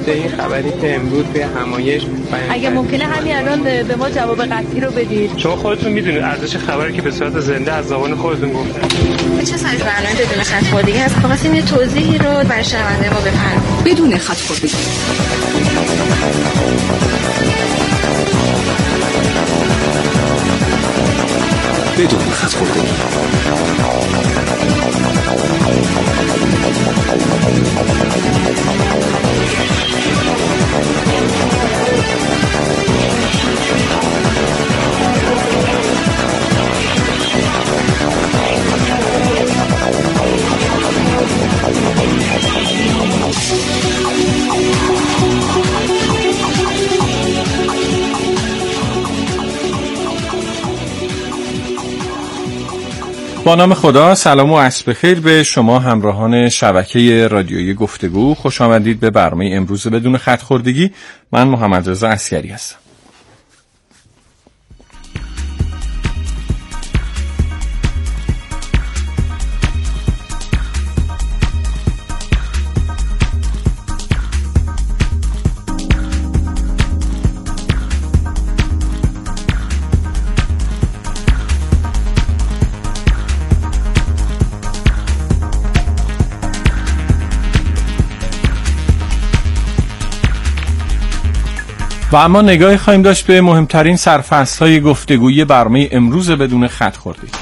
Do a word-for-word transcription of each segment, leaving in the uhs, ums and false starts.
ضد این خبری که امروز به همایش اگه ممکنه همین الان به ما جواب قطعی رو بدید، چون خودتون میدونید ارزش خبری که به صورت زنده از زبان خودتون گفتن. چه سایز برنامه بدون خط خوردگی هست؟ خواستیم یه توضیحی رو برای شنونده ما بفرمایید. بدون خط خوردگی. بدون خط خوردگی. با نام خدا، سلام و عصر بخیر به شما همراهان شبکه رادیویی گفتگو. خوش آمدید به برنامه امروز بدون خط خوردگی. من محمد رضا عسکری هستم. و اما نگاهی خواهیم داشت به مهمترین سرفصل‌های گفتگویی برنامه امروز بدون خط خوردگی.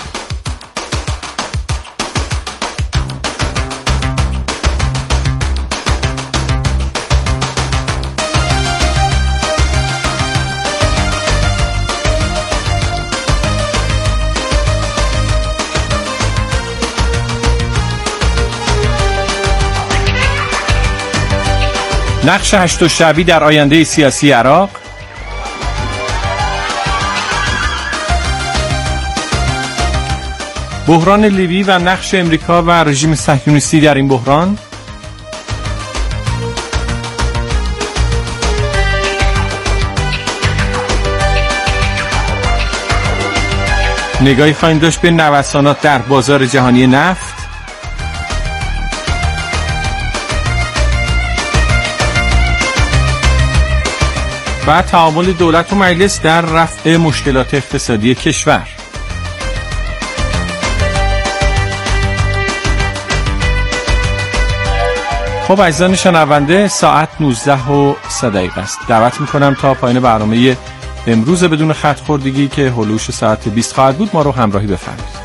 نقش هشت شعبی در آینده سیاسی عراق، بحران لیبی و نقش امریکا و رژیم صهیونیستی در این بحران، نگاهی خواهیم داشت به نوسانات در بازار جهانی نفت و تعامل دولت و مجلس در رفع مشکلات اقتصادی کشور. خب عزیزان شنونده، ساعت نوزده و سه دقیقه است. دعوت میکنم تا پایان برنامه امروز بدون خط خوردگی که هلوش ساعت بیست خواهد بود ما رو همراهی بفرمایید.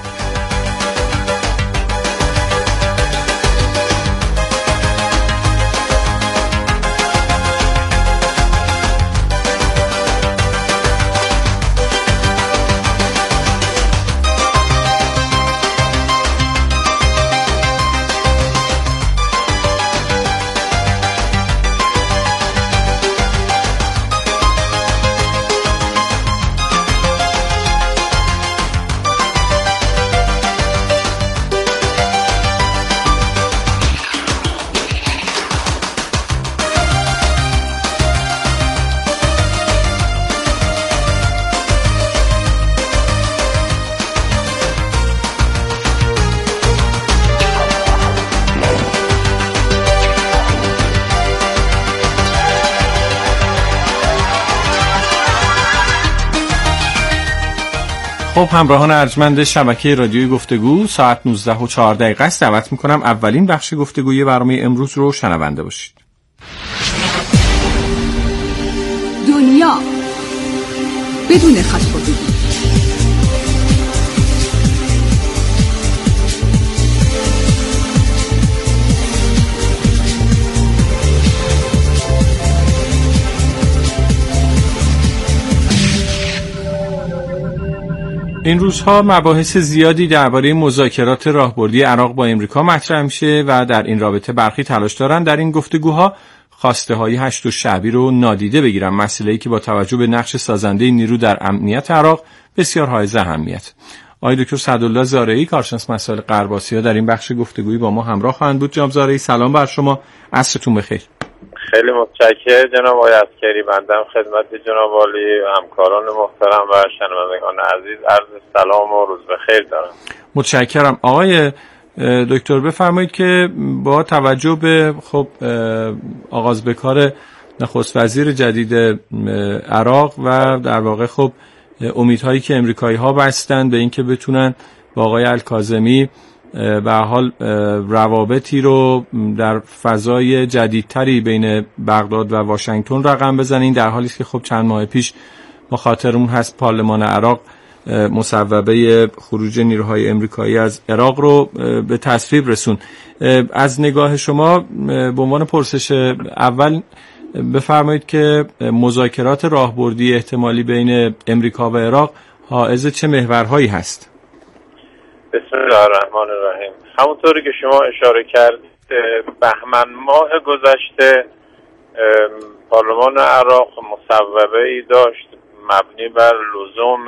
خب همراهان ارجمند شبکه رادیویی گفتگو، ساعت نوزده و چهار دقیقه است. دعوت میکنم اولین بخش گفتگوی برنامه امروز رو شنونده باشید. دنیا بدون خط خوردگی. این روزها مباحث زیادی درباره مذاکرات راهبردی عراق با امریکا مطرح میشه و در این رابطه برخی تلاش دارن در این گفتگوها خواسته های هشت شعبی رو نادیده بگیرن، مسئله‌ای که با توجه به نقش سازنده نیرو در امنیت عراق بسیار حائز اهمیت. آقای دکتر سعدالله زارعی، کارشناس مسائل غرب آسیا، در این بخش گفتگویی با ما همراه خواهند بود. جناب زارعی سلام بر شما، عصرتون بخیر. خیلی متشکرم جناب آقای عسکری. بنده خدمت جناب عالی و همکاران محترم و شنوندگان عزیز عرض سلام و روز بخیر دارم. متشکرم. آقای دکتر بفرمایید که با توجه به خب آغاز به کار نخست وزیر جدید عراق و در واقع خب امیدهایی که امریکایی ها بستن به اینکه بتونن با آقای الکاظمی به حال روابطی رو در فضای جدیدتری بین بغداد و واشنگتن رقم بزنین، در حالی است که خب چند ماه پیش ما خاطرمون هست پارلمان عراق مصوبه خروج نیروهای امریکایی از عراق رو به تصویب رسون. از نگاه شما به عنوان پرسش اول بفرمایید که مذاکرات راهبردی احتمالی بین امریکا و عراق حائز چه محورهایی هست؟ بسم الله الرحمن الرحیم. همونطوری که شما اشاره کردید بهمن ماه گذشته پارلمان عراق مصوبه‌ای داشت مبنی بر لزوم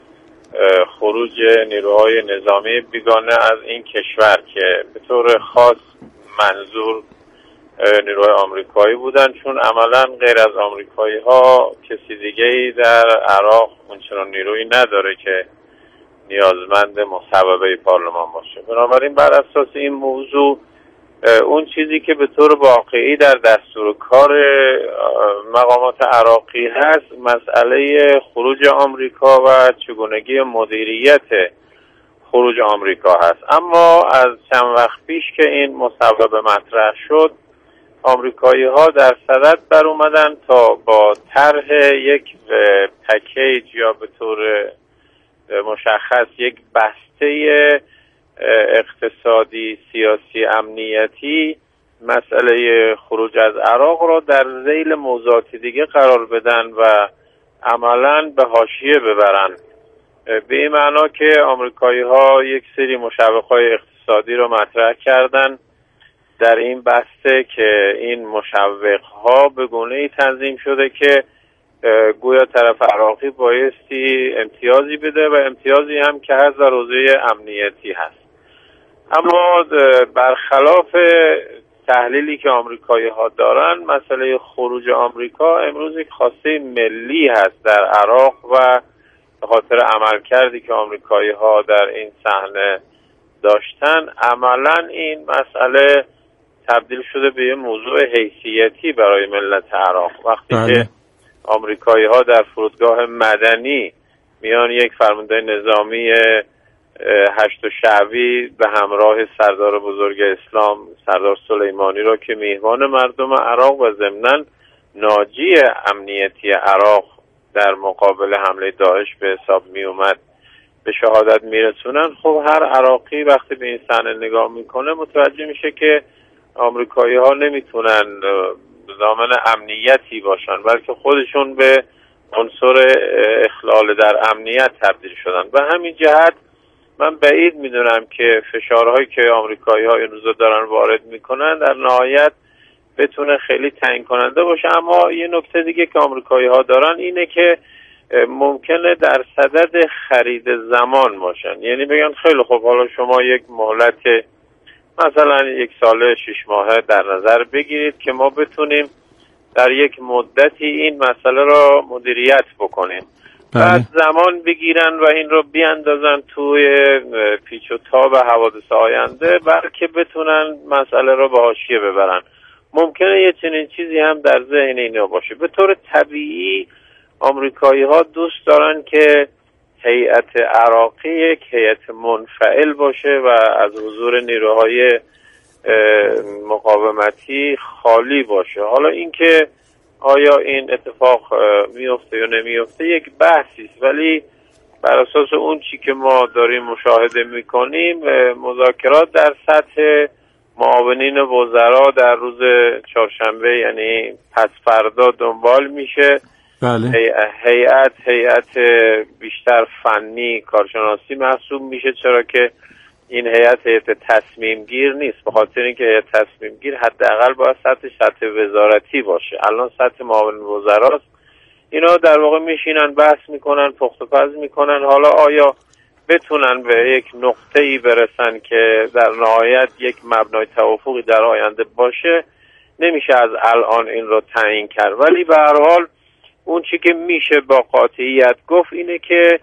خروج نیروهای نظامی بیگانه از این کشور که به طور خاص منظور نیروهای آمریکایی بودن، چون عملا غیر از آمریکایی ها کسی دیگه‌ای در عراق اونچنان نیرویی نداره که نیازمند مصوبه پارلمان باشه. بنابراین بر اساس این موضوع اون چیزی که به طور واقعی در دستور کار مقامات عراقی هست مسئله خروج آمریکا و چگونگی مدیریت خروج آمریکا هست. اما از چند وقت پیش که این مصوبه مطرح شد آمریکایی ها در صدد بر اومدن تا با طرح یک پکیج یا به طور مشخص یک بسته اقتصادی سیاسی امنیتی مسئله خروج از عراق را در ذیل موضوعات دیگه قرار بدن و عملاً به حاشیه ببرن، به این معنا که آمریکایی ها یک سری مشوق‌های اقتصادی را مطرح کردن در این بسته که این مشوق‌ها به گونه‌ای تنظیم شده که گویا طرف عراقی بایستی امتیازی بده و امتیازی هم که هست در حوزه امنیتی هست. اما برخلاف تحلیلی که آمریکایی ها دارن مسئله خروج آمریکا امروز یک خواسته ملی هست در عراق و به خاطر عملکردی که آمریکایی ها در این صحنه داشتن عملا این مسئله تبدیل شده به یه موضوع حیثیتی برای ملت عراق. وقتی بله. که آمریکایی ها در فرودگاه مدنی میان یک فرمانده نظامی هشت شعبی به همراه سردار بزرگ اسلام سردار سلیمانی را که میهمان مردم عراق و ضمناً ناجی امنیتی عراق در مقابل حمله داعش به حساب می اومد به شهادت میرسونن، خب هر عراقی وقتی به این صحنه نگاه میکنه متوجه میشه که آمریکایی ها نمیتونن ضامن امنیتی باشن بلکه خودشون به عنصر اخلال در امنیت تبدیل شدن. به همین جهت من بعید میدونم که فشارهایی که آمریکایی ها این روزا دارن وارد میکنن در نهایت بتونه خیلی تعیین کننده باشه. اما یه نکته دیگه که آمریکایی ها دارن اینه که ممکنه در صدد خرید زمان باشن، یعنی بگن خیلی خب حالا شما یک مهلت مثلا یک ساله شش ماهه در نظر بگیرید که ما بتونیم در یک مدتی این مسئله را مدیریت بکنیم. بله. بعد زمان بگیرن و این رو بیاندازن توی پیچ و تاب حوادث آینده بلکه بتونن مسئله را به حاشیه ببرن. ممکنه یه چنین چیزی هم در ذهن اینا باشه. به طور طبیعی آمریکایی ها دوست دارن که هیئت عراقی یک هیئت منفعل باشه و از حضور نیروهای مقاومتی خالی باشه. حالا اینکه آیا این اتفاق میفته یا نمیفته یک بحثی است، ولی بر اساس اون چی که ما داریم مشاهده میکنیم مذاکرات در سطح معاونین وزرا در روز چهارشنبه یعنی پس فردا دنبال میشه. بله. هیئت هیئت بیشتر فنی کارشناسی محسوب میشه، چرا که این هیئت هیئت تصمیم گیر نیست، به خاطر اینکه هیئت تصمیم گیر حداقل باید سطح سطح وزارتی باشه. الان سطح معاون وزراست. اینا در واقع میشینن بحث میکنن پخت و پز میکنن. حالا آیا بتونن به یک نقطه‌ای برسن که در نهایت یک مبنای توافقی در آینده باشه نمیشه از الان این رو تعیین کرد، ولی به هر حال اون چی که میشه با قاطعیت گفت اینه که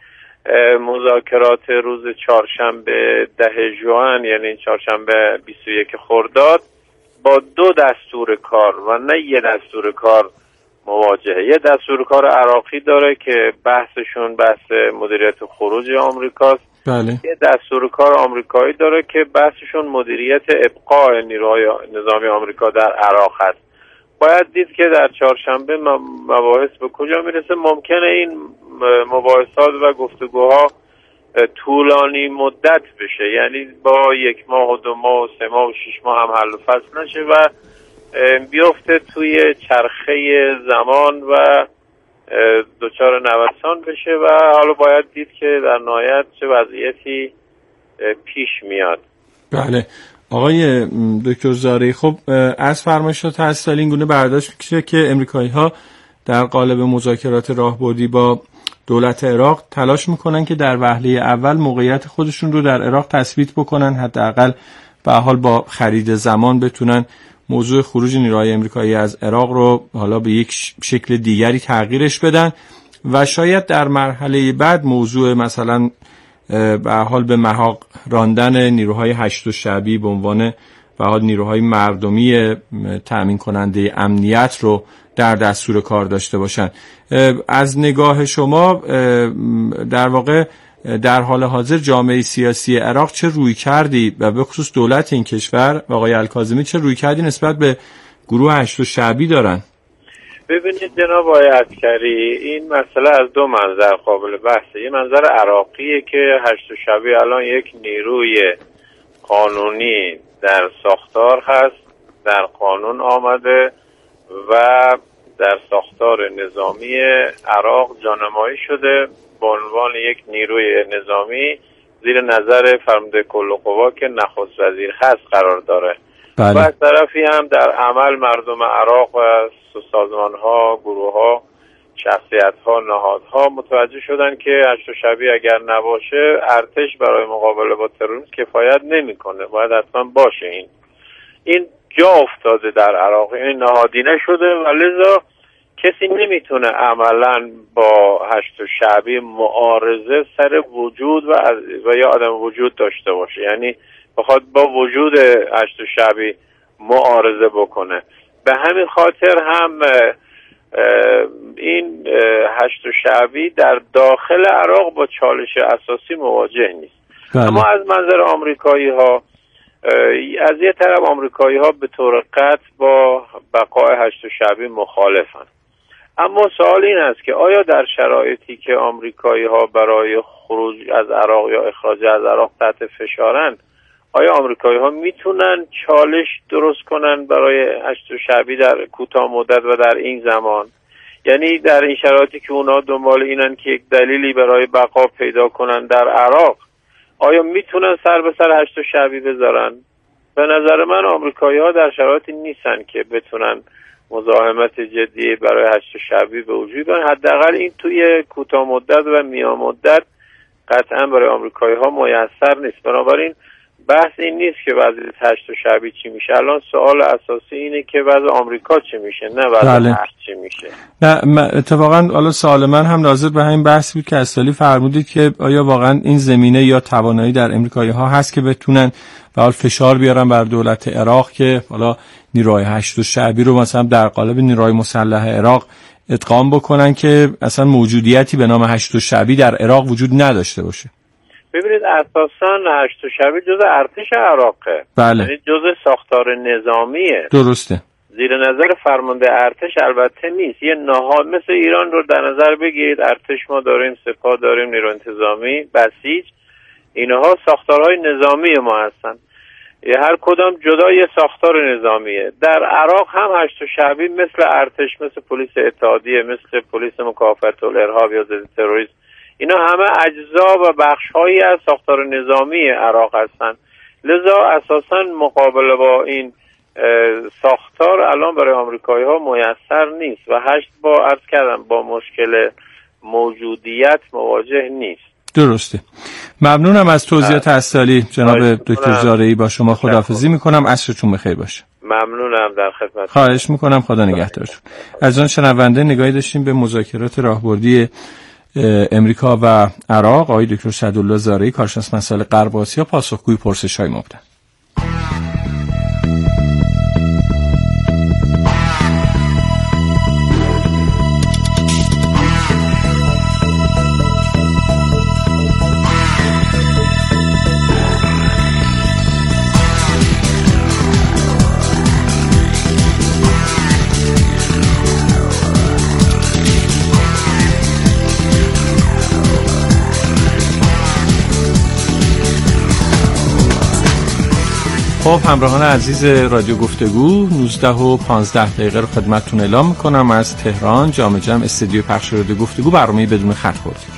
مذاکرات روز چهارشنبه ده ژوئن، یعنی چهارشنبه بیست و یک خرداد، با دو دستور کار و نه یه دستور کار مواجهه. یه دستور کار عراقی داره که بحثشون بحث مدیریت خروج آمریکاست. بله. یه دستور کار آمریکایی داره که بحثشون مدیریت ابقاء نیروهای نظامی آمریکا در عراق هست. باید دید که در چهارشنبه مباحث به کجا میرسه. ممکنه این مباحثات و گفتگوها طولانی مدت بشه، یعنی با یک ماه و دو ماه و سه ماه و شش ماه هم حل و فصل نشه و بیفته توی چرخه زمان و دچار نوسان بشه و حالا باید دید که در نهایت چه وضعیتی پیش میاد. بله آقای دکتر زارعی، خب از فرمایشات هستال این گونه برداشت میشه که امریکایی ها در قالب مذاکرات راهبردی با دولت عراق تلاش میکنن که در وهله اول موقعیت خودشون رو در عراق تثبیت بکنن، حداقل به حال با خرید زمان بتونن موضوع خروج نیروهای امریکایی از عراق رو حالا به یک شکل دیگری تغییرش بدن و شاید در مرحله بعد موضوع مثلا به حال به محاق راندن نیروهای هشت شعبی به عنوان به حال نیروهای مردمی تأمین کننده امنیت رو در دستور کار داشته باشن. از نگاه شما در واقع در حال حاضر جامعه سیاسی عراق چه روی کردی و به خصوص دولت این کشور آقای الکاظمی چه روی کردی نسبت به گروه هشت شعبی دارن؟ ببینید جناب آقای عسکری، این مسئله از دو منظر قابل بحثه. یه منظر عراقیه که هشت شعبی الان یک نیروی قانونی در ساختار هست، در قانون آمده و در ساختار نظامی عراق جانمایی شده به عنوان یک نیروی نظامی زیر نظر فرمانده کل قوا که نخست وزیر هست قرار داره. بله. و از طرفی هم در عمل مردم عراق و سازمان‌ها، گروه‌ها، شخصیت‌ها، نهادها متوجه شدن که هشت شعبی اگر نباشه ارتش برای مقابله با تروریسم کفایت نمی‌کنه، باید حتما باشه. این این جا افتاده در عراق، این نهادینه شده و لذا کسی نمیتونه عملاً با هشت شعبی معارضه سر وجود و, و یا عدم وجود داشته باشه، یعنی بخواد با وجود هشت شعبی معارضه بکنه. به همین خاطر هم این هشت شعبی در داخل عراق با چالش اساسی مواجه نیست. بله. اما از منظر آمریکایی ها، از یه طرف آمریکایی ها به طور قطع با بقای هشت شعبی مخالفن، اما سوال این است که آیا در شرایطی که آمریکایی ها برای خروج از عراق یا اخراج از عراق تحت فشارن، آیا آمریکایی ها میتونن چالش درست کنن برای هشت شعبی در کوتاه مدت و در این زمان؟ یعنی در این شرایطی که اونا دنبال اینن که یک دلیلی برای بقا پیدا کنن در عراق، آیا میتونن سر به سر هشت شعبی بذارن؟ به نظر من آمریکایی ها در شرایطی نیستن که بتونن مزاحمت جدی برای هشت شعبی به وجود بیارن. حداقل این توی کوتاه مدت و میان مدت قطعا برای آمریکایی ها میسر نیست. بنابراین بحث این نیست که وضعیت هشت شعبی چی میشه، الان سوال اساسی اینه که وضع آمریکا چی میشه، نه وضع بله. هشت چی میشه. نه اتفاقا حالا سوال من هم ناظر به همین بحث بود که استالی فرمودید که آیا واقعا این زمینه یا توانایی در امریکایی ها هست که بتونن به حال فشار بیارن بر دولت عراق که حالا نیروهای هشت شعبی رو مثلا در قالب نیروهای مسلح عراق ادغام بکنن که اصلا موجودیتی به نام هشت شعبی در عراق وجود نداشته باشه. ببینید اساساً هشت شعبی جز ارتش عراقه. بله. یعنی جز ساختار نظامیه. درسته. زیر نظر فرمانده ارتش البته نیست. یه نهاد مثل ایران رو در نظر بگیرید، ارتش ما داریم، سپاه داریم، نیرو انتظامی، بسیج، اینها ساختارهای نظامی ما هستن. هر کدام جدا یه ساختار نظامیه. در عراق هم هشت شعبی مثل ارتش، مثل پلیس اتحادیه، مثل پلیس مکافحت الارهاب یا ضد تروریسم، اینا همه اجزا و بخش‌هایی از ساختار نظامی عراق هستن. لذا اساساً مقابله با این ساختار الان برای آمریکایی‌ها میسر نیست و هشت با عرض کردم با مشکل موجودیت مواجه نیست. درسته. ممنونم از توضیحات استالی جناب دکتر زارعی. با شما خداحافظی میکنم، عصرتون بخیر باشه. ممنونم، در خدمت. خواهش میکنم، خدا نگهدارتون. از آن شنونده نگاهی داشتیم به مذاکرات راهبردی امریکا و عراق آقای دکتر سعدالله زارعی، کارشناس مسائل غرب آسیا، پاسخگوی پرسش‌های ما بودند. خب همراهان عزیز رادیو گفتگو، نوزده و پانزده دقیقه رو خدمتتون اعلام میکنم از تهران، جام جم استودیو پخش رادیو گفتگو، برنامه بدون خط خوردگی.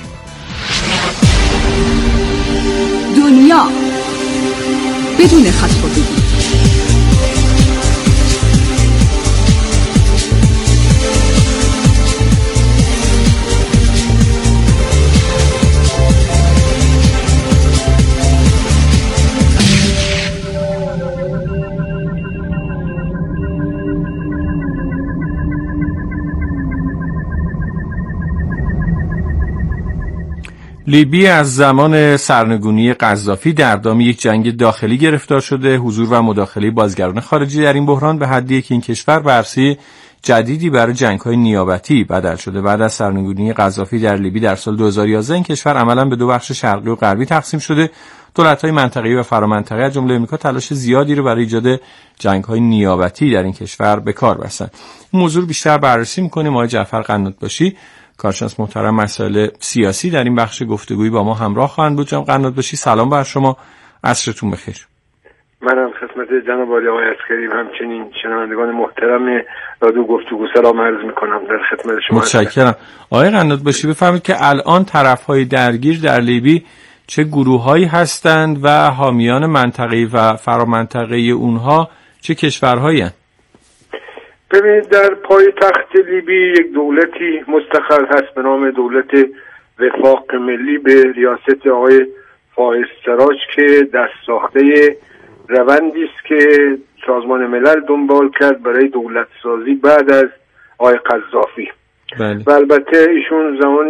دنیا بدون خط خوردگی. لیبی از زمان سرنگونی قذافی در دام یک جنگ داخلی گرفتار شده. حضور و مداخله بازیگران خارجی در این بحران به حدی که این کشور به عرصه جدیدی برای جنگ‌های نیابتی بدل شده. بعد از سرنگونی قذافی در لیبی در سال دو هزار و یازده این کشور عملاً به دو بخش شرقی و غربی تقسیم شده. دولت‌های منطقه‌ای و فرامنطقه‌ای از جمله آمریکا تلاش زیادی رو برای ایجاد جنگ‌های نیابتی در این کشور به کار بستند. این موضوع بیشتر بررسی می‌کنیم. آقای جعفر قنات‌باشی، کارشناس محترم مسائل سیاسی، در این بخش گفتگویی با ما همراه خواهند بود. جناب قنات‌باشی، سلام بر شما، عصرتون بخیر. منم خدمت جناب عالی آقای عسکری و همچنین شنوندگان محترم رادیو گفتگو سلام عرض می‌کنم. در خدمت شما. متشکرم. آقای قنات‌باشی، بفرمایید که الان طرف‌های درگیر در لیبی چه گروه‌هایی هستند و حامیان منطقه‌ای و فرامنطقه‌ای اونها چه کشورهایی هستند؟ ببینید، در پایتخت لیبی یک دولتی مستقر هست به نام دولت وفاق ملی به ریاست آقای فائز سراج که دست ساخته روندی است که سازمان ملل دنبال کرد برای دولت سازی بعد از آقای قذافی. بله. و البته ایشون زمان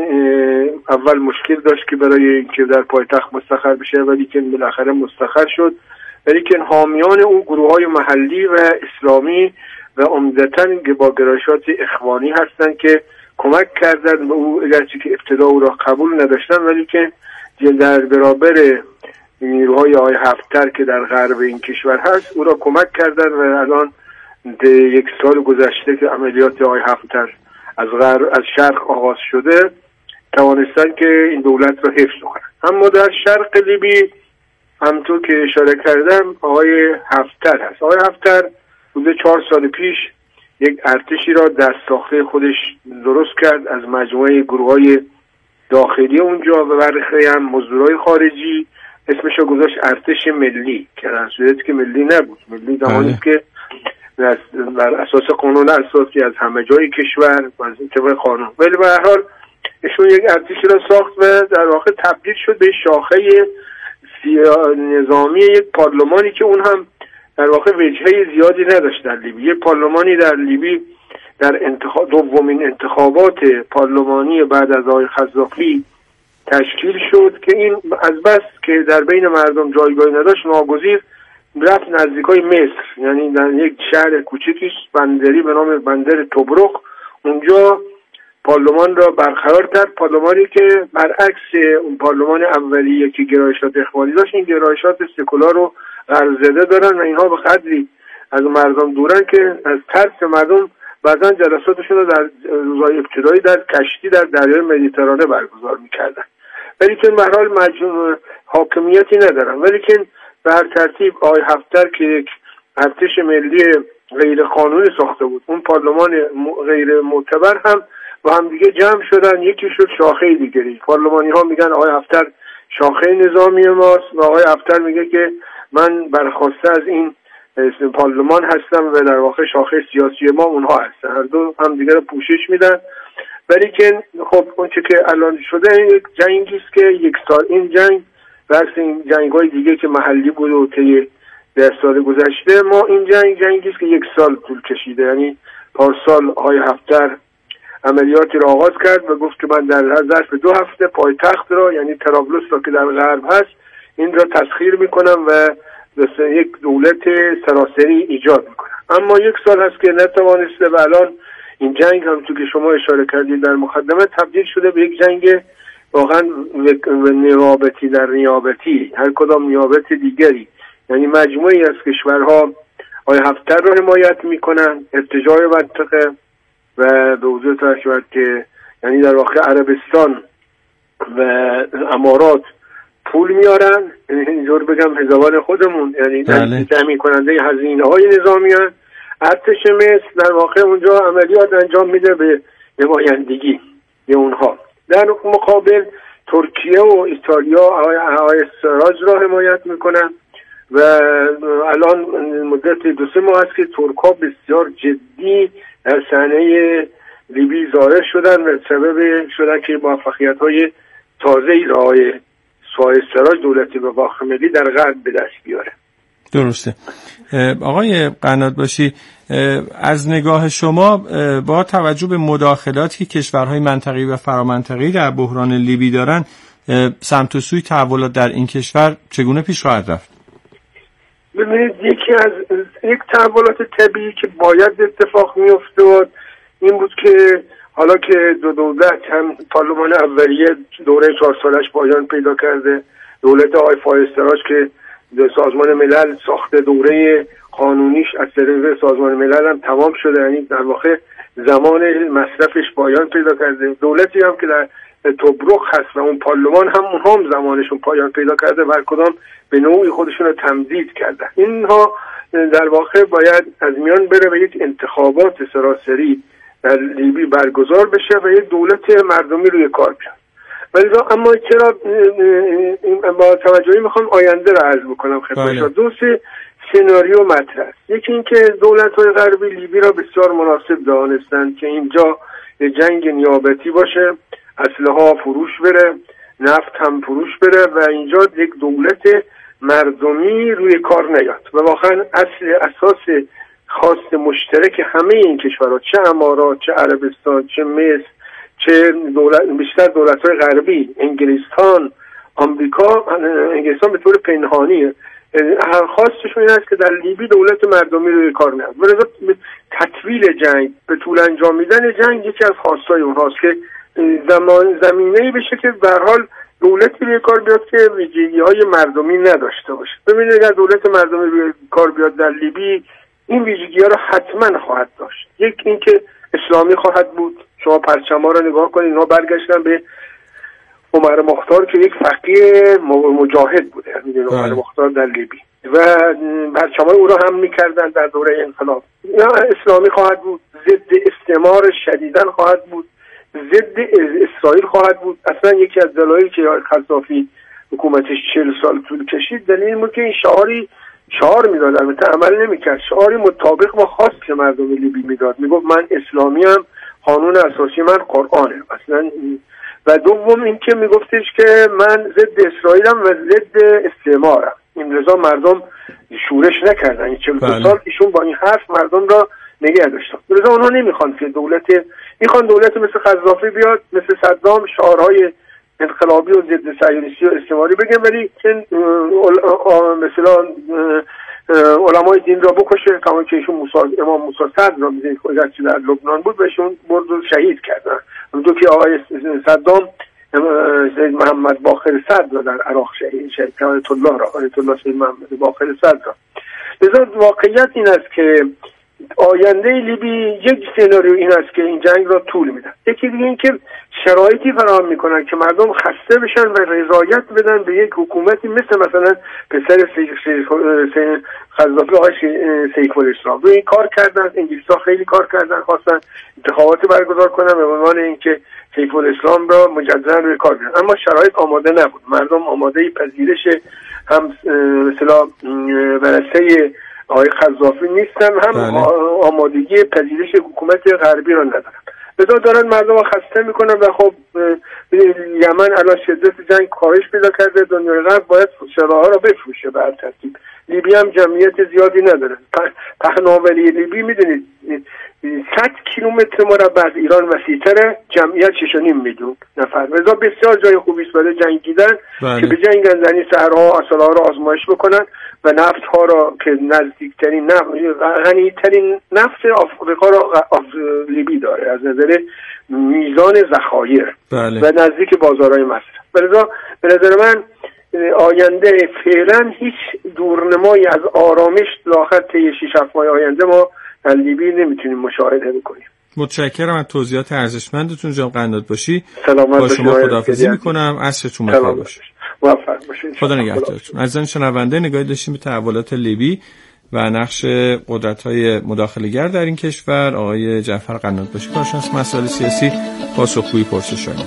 اول مشکل داشت که برای اینکه در پایتخت مستقر بشه، ولی که بالاخره مستقر شد، ولی که حامیان اون گروه‌های محلی و اسلامی و عمدتاً با گرایشات اخوانی هستند که کمک کردند به او، اگرچه که ابتدا او را قبول نداشتن، ولی که در برابر نیروهای آقای هفتر که در غرب این کشور هست او را کمک کردند و الان یک سال گذشته که عملیات آقای هفتر از غرب از شرق آغاز شده توانستن که این دولت را حفظ کنند. اما در شرق لیبی همونطور که اشاره کردم آقای هفتر هست. آقای هفتر حدود چهار سال پیش یک ارتشی را دست ساخته خودش درست کرد از مجموعه گروه‌های داخلی اونجا و برخی هم مزدورای خارجی. اسمش رو گذاشت ارتش ملی که در صورتی که ملی نبود. ملی زمانی که بر اساس قانون اساسی از همه جای کشور و از طبق قانون، ولی به هر حال ایشون یک ارتشی را ساخت و در واقع تبدیل شد به شاخه نظامی یک پارلمانی که اون هم در واقع وجهه زیادی نداشت در لیبی. یک پارلمانی در لیبی در انتخاب دومین انتخابات پارلمانی بعد از آقای قذافی تشکیل شد که این از بس که در بین مردم جایگاهی نداشت ناگزیر رفت نزدیکای مصر، یعنی در یک شهر کوچیکی بندری به نام بندر توبروک اونجا پارلمان را برقرار کرد. پارلمانی که برعکس اون پارلمان اولیه که گرایشات اخوانی داشت، این گرایشات سکولار رو غرض‌زده دارن و اینها به قدری از مردم دورن که از ترس مردم بعضا جلساتشون رو در روزهای ابتدایی در کشتی در دریای مدیترانه برگزار میکردن، ولی که به هر حال مجموع حاکمیتی ندارن. ولی که به هر ترتیب آقای هفتر که یک ارتش ملی غیر قانونی ساخته بود، اون پارلمان غیر معتبر هم با هم دیگه جمع شدن، یکی شد شاخه دیگری. پارلمانی ها میگن آقای هفتر شاخه نظامی ماست و آقای هفتر میگه که من برخواسته از این پارلمان هستم و در واقع شاخه سیاسی ما اونها هستن. هر دو هم دیگه رو پوشش میدن. ولی که خب اون چه که الان شده یک جنگی است که یک سال این جنگ برعکس این جنگ‌های دیگه که محلی بود و طی ده سال گذشته، ما این جنگ جنگی است که یک سال طول کشیده. یعنی پارسال آقای هفتر عملیاتی را آغاز کرد و گفت که من در ظرف دو هفته پایتخت را یعنی طرابلس را که در غرب هست این را تسخیر میکنم و یک دولت سراسری ایجاد میکنم. اما یک سال هست که نتوانسته و الان این جنگ همونطور که شما اشاره کردید در مقدمه تبدیل شده به یک جنگ واقعا نیابتی در نیابتی، هر کدام نیابت دیگری، یعنی مجموعی از کشورها آقای هفتر را حمایت میکنن، ارتجاع منطقه و به وجود شود که یعنی در واقع عربستان و امارات پول میارن، اینجور بگم حزبان خودمون، یعنی تامین کننده هزینه های نظامی هستند. ارتش مصر در واقع اونجا عملیات انجام میده به نمایندگی به اونها. در مقابل ترکیه و ایتالیا آقای سراج را حمایت میکنن و الان مدت دو سه ماه است که ترک‌ها بسیار جدی در صحنه لیبی ظاهر شدن و سبب شدن که موفقیت‌های تازه‌ای را آقای سراج دولت وفاق ملی در غرب به دست بیاره. درسته. آقای قنات‌باشی، از نگاه شما با توجه به مداخلاتی که کشورهای منطقه‌ای و فرامنطقه‌ای در بحران لیبی دارن، سمت و سوی تحولات در این کشور چگونه پیش خواهد رفت؟ ببینید، یکی از یک تحولات طبیعی که باید اتفاق می‌افتاد این بود که حالا که دو دولت هم پارلمان اولیه دوره چهار سالش پایان پیدا کرده، دولت آقای فایز سراج که سازمان ملل ساخته دوره قانونیش از طریق سازمان ملل هم تمام شده، یعنی در واقع زمان مصرفش پایان پیدا کرده، دولتی هم که در توبروک هست و اون پارلمان هم اونها هم زمانشون پایان پیدا کرده و هر کدام به نوعی خودشون رو تمدید کرده. اینها در واقع باید از میان بره و یک انتخابات سراسری در لیبی برگزار بشه و یک دولت مردمی روی کار بیاد. ولی اما چرا با توجهی میخوام آینده را عرض بکنم خدمتتون. دو سه سناریو مطرح است. یکی این که دولت‌های غربی لیبی را بسیار مناسب دانستند که اینجا جنگ نیابتی باشه، اسلحه ها فروش بره، نفت هم فروش بره و اینجا یک دولت مردمی روی کار نیاد و واقعا اصل اساس خواست مشترک همه این کشورها، چه امارات، چه عربستان، چه مصر، چه دولت بیشتر دولت‌های غربی، انگلستان، آمریکا، انگلستان به طور پنهانی خواستشون این است که در لیبی دولت مردمی روی کار نیاد. ولی تطویل جنگ، به طول انجام میدن جنگ یکی از خواستای اونهاست که زمان زمینه‌ای بشه که به هر حال دولتی روی کار بیاد که ویژگی‌های مردمی نداشته باشه. ببینید اگر دولت مردمی روی کار بیاد در لیبی، این ویژگی‌ها رو حتما خواهد داشت. یک اینکه اسلامی خواهد بود. شما پرچم‌ها رو نگاه کنید، اینا برگشتن به عمر مختار که یک فقیه مجاهد بوده، می‌دونید عمر مختار در لیبی و پرچم‌های او رو هم می‌کردن در دوره انقلاب. اینا اسلامی خواهد بود، ضد استعمار شدیداً خواهد بود، ضد اسرائیل خواهد بود. اصلا یکی از دلایلی که قذافی حکومتش چهل سال طول کشید دلیل بود که این شعاری شعار میداد، البته عمل نمیکرد، شعاری مطابق با خواست مردم لیبی میداد، میگفت من اسلامی ام، قانون اساسی من قرآنه اصلا. و دوم این که میگفتش که من ضد اسرائیلم و ضد استعمارم. این رضا مردم شورش نکردن، این چهل سال ایشون با این حرف مردم را نگه داشتن. رضا اونها نمیخوان که دولت، میخوان دولت مثل قذافی بیاد، مثل صدام شعارهای انقلابی و ضد صهیونیستی و استعماری بگن، ولی که مثلا علمای دین را بکشه، کما که ایشون موسی امام موسی صدر را می‌دونید که در لبنان بود و ایشون برد و شهید کردن. اون که آقای صدام سید محمد باقر صدر را در عراق شهید شهید آیت الله را آیت الله سید محمد باقر صدر را. لذا واقعیت این است که آینده لیبی یک سناریو این است که این جنگ را طول میدن. یکی دیگه این که شرایطی فراهم میکنن که مردم خسته بشن و رضایت بدن به یک حکومتی مثل مثلا پسر قذافی آقای سیف الاسلام. روی این کار کردن، انگلیس‌ها خیلی کار کردن، خواستن انتخابات برگزار کنن به عنوان اینکه سیف الاسلام را مجددا روی کار بیارن، اما شرایط آماده نبود. مردم آماده پذیرش هم مثلا ورثه آقای قذافی نیستن، هم بله. آمادگی پذیرش حکومت غربی را ندارن. لذا دارن مردم رو خسته میکنن و خب یمن الان شدت جنگ کاهش پیدا کرده، دنیای غرب باید سلاح‌ها را بفروشه به هر ترتیب. لیبی هم جمعیت زیادی نداره. پهناوری لیبی میدونید صد کیلومتر مربع از ایران وسیع‌تره، جمعیت شش و نیم میلیون نفر. لذا بسیار جای خوبی است برای جنگیدن که به جنگن زنی صحراها و اصل‌ها را آزمایش بکنن و نفت ها را که نزدیکترین نفت غنی‌ترین نفت آفریقا را از لیبی داره از نظر میزان ذخایر بله. و نزدیک بازارهای مصرف. لذا به نظر من آینده فعلا هیچ دورنمایی از آرامش داخل طی شش هفت ماه آینده ما در لیبی نمیتونیم مشاهده بکنیم. متشکرم از توضیحات ارزشمندتون جناب قنات باشی. سلامت با شما خداحافظی میکنم. عصرتون بخیر باشه. موفق باشید. خدا نگهدارتون. عزیزان شنونده، نگاهی داشتیم به تحولات لیبی و نقش قدرت‌های مداخله‌گر در این کشور. آقای جعفر قنات باشی کارشناس مسائل سیاسی پاسخگوی پرسش‌های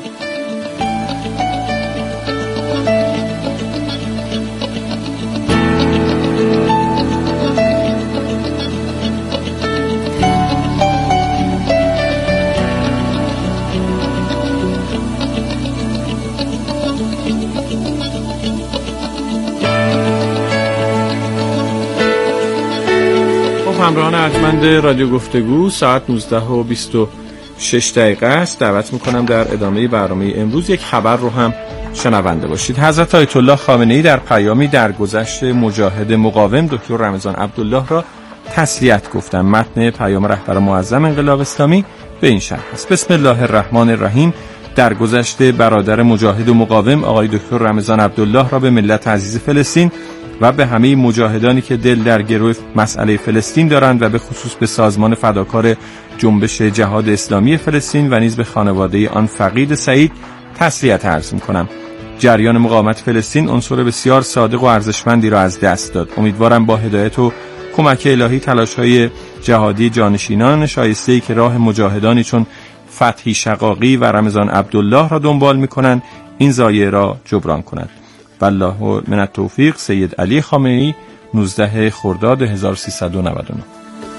همراهان ارجمند رادیو گفتگو، ساعت نوزده و بیست و شش دقیقه است. دعوت میکنم در ادامه برنامه امروز یک خبر رو هم شنونده باشید. حضرت آیت الله خامنه‌ای در پیامی در گذشت مجاهد مقاوم دکتر رمضان عبدالله را تسلیت گفتند. متن پیام رهبر معظم انقلاب اسلامی به این شرح است: بسم الله الرحمن الرحیم. در گذشت برادر مجاهد و مقاوم آقای دکتر رمضان عبدالله را به ملت عزیز فلسطین و به همه مجاهدانی که دل در گروه مسئله فلسطین دارند و به خصوص به سازمان فداکار جنبش جهاد اسلامی فلسطین و نیز به خانواده آن فقید سعید تسلیت عرض می‌کنم. جریان مقاومت فلسطین عنصر بسیار صادق و ارزشمندی را از دست داد. امیدوارم با هدایت و کمک الهی تلاش‌های جهادی جانشینان شایسته‌ای که راه مجاهدانی چون فتحی شقاقی و رمضان عبدالله را دنبال می‌کنند این ضایعه را جبران کند. والله من التوفیق. سید علی خامنه‌ای، نوزده خرداد هزار و سیصد و نود و نه.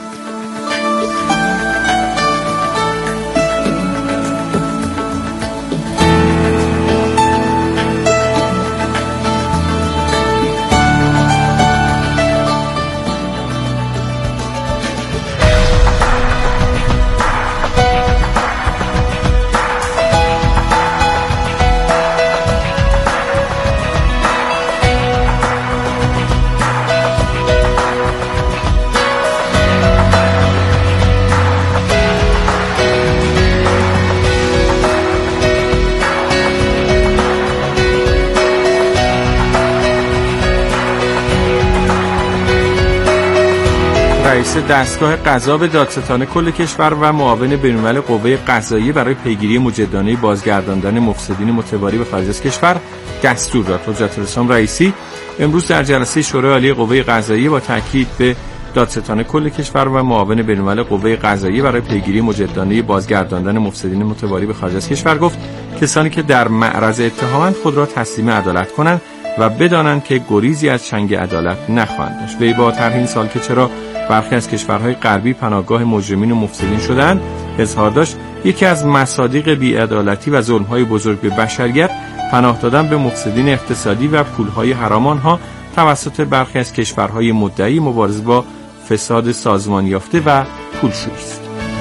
رئیس دستگاه قضا به دادستان کل کشور و معاون بین‌الملل قوه قضاییه برای پیگیری مجدانه بازگرداندن مفسدین متواری به خارج از کشور دستور داد. حجت الاسلام رئیسی امروز در جلسه شورای عالی قوه قضاییه با تاکید به دادستان کل کشور و معاون بین‌الملل قوه قضاییه برای پیگیری مجدانه بازگرداندن مفسدین متواری به خارج از کشور گفت کسانی که در معرض اتهامند خود را تسلیم عدالت کنند و بدانند که گریزی از چنگ عدالت نخواهند داشت. وی با طرح این سال که چرا برخی از کشورهای غربی پناهگاه مجرمین و مفسدین شدند اظهار داشت یکی از مصادیق بی‌عدالتی و ظلم‌های بزرگ به بشریت پناه دادن به مفسدین اقتصادی و پولهای حرام آنها توسط برخی از کشورهای مدعی مبارزه با فساد سازمان یافته و پولشویی است.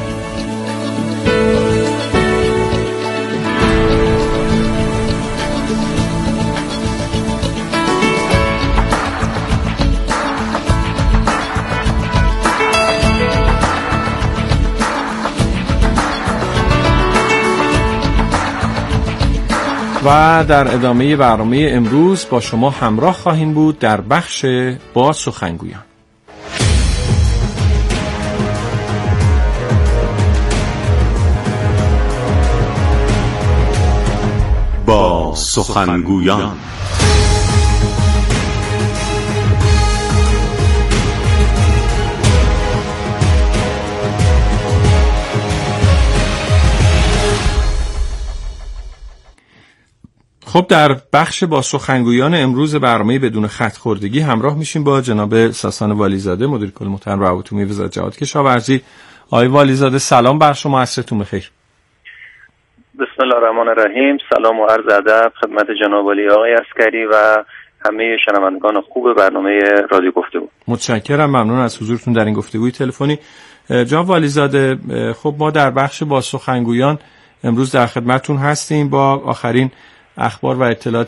و در ادامه برنامه امروز با شما همراه خواهیم بود در بخش با سخنگویان. با سخنگویان خب در بخش با سخنگویان امروز برنامه بدون خط خوردگی همراه میشیم با جناب ساسان والیزاده مدیر کل محترم روابط عمومی وزارت جهاد کشاورزی. آقای والیزاده سلام بر شما، عصرتون بخیر. بسم الله الرحمن الرحیم. سلام و عرض ادب خدمت جناب علی آقای عسکری و همه شنوندگان خوب برنامه رادیو گفتگو. متشکرم، ممنون از حضورتون در این گفتگوی تلفنی. جناب والیزاده، خب ما در بخش با سخنگویان امروز در خدمتتون هستیم با آخرین اخبار و اطلاعاتی